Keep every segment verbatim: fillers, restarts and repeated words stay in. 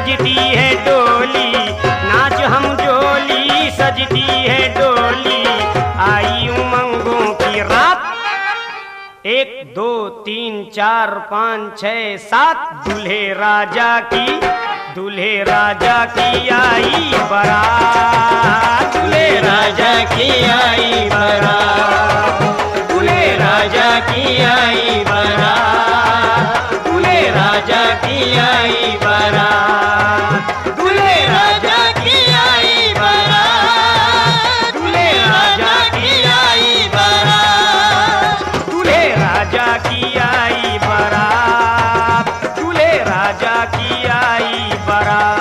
सजती है डोली, नाच हम जोली सजती है डोली, आई उमंगों की रात। एक दो तीन चार पाँच छः सात, दूल्हे राजा की दूल्हे राजा की आई बारात, दूल्हे राजा की आई बारात, दूल्हे राजा की आई बारात, दूल्हे राजा की आई बारात, दूल्हे राजा की आई बारात, दूल्हे राजा की आई बारात, दूल्हे राजा की आई बारात, दूल्हे राजा की आई बारात।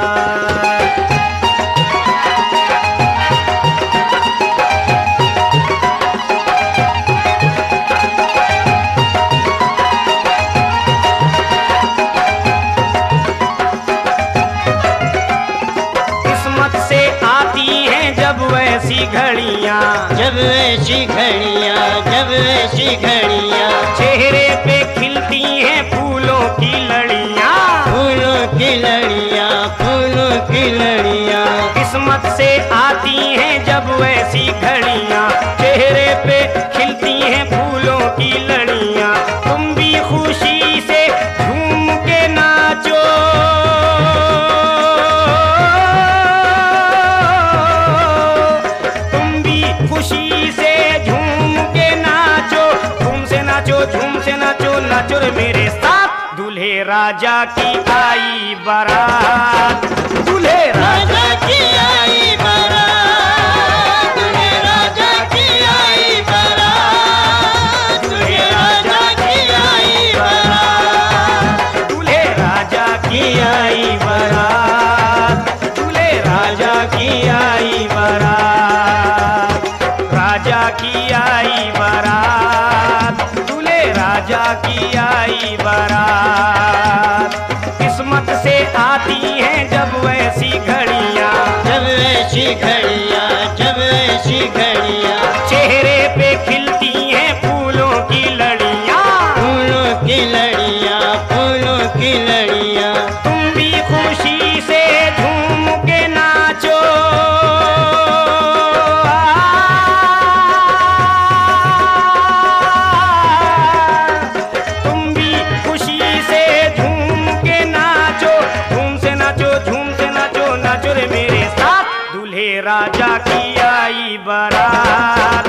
किस्मत से आती हैं जब वैसी घड़ियाँ, जब ऐसी घड़ियाँ, जब ऐसी घड़ियाँ, चेहरे पे खिलती हैं फूलों की लड़ियाँ, फूलों की लड़ियाँ, फूलों की लड़ियाँ, किस्मत से आती हैं जब वैसी घड़ियाँ, चेहरे पे खिलती हैं फूलों की लड़ियाँ, तुम भी खुशी से झूम के नाचो, तुम भी खुशी से झूम के नाचो, झूम से नाचो, झूम से नाचो, नाचो रे मेरे साथ, दूल्हे राजा की आई बारात, दूल्हे राजा की आई बारात, दूल्हे राजा की आई बारात, दूल्हे राजा की आई बारात, दूल्हे राजा की आई बारात, दूल्हे राजा की आई बारात, राजा की आई बारात, दूल्हे राजा की आई बारात। किस्मत से आती हैं जब वैसी घड़ियाँ, जब ऐसी घड़ियाँ, जब ऐसी घड़ियाँ, चेहरे पे खिलती हैं फूलों की लड़ियाँ, फूलों की लड़ियाँ, फूलों की लड़ियाँ, तुम भी खुशी से झूम के नाचो, तुम भी खुशी से झूम के नाचो, झूम से नाचो, झूम से नाचो, नाचो रे मेरे साथ, दूल्हे राजा की आई बारात,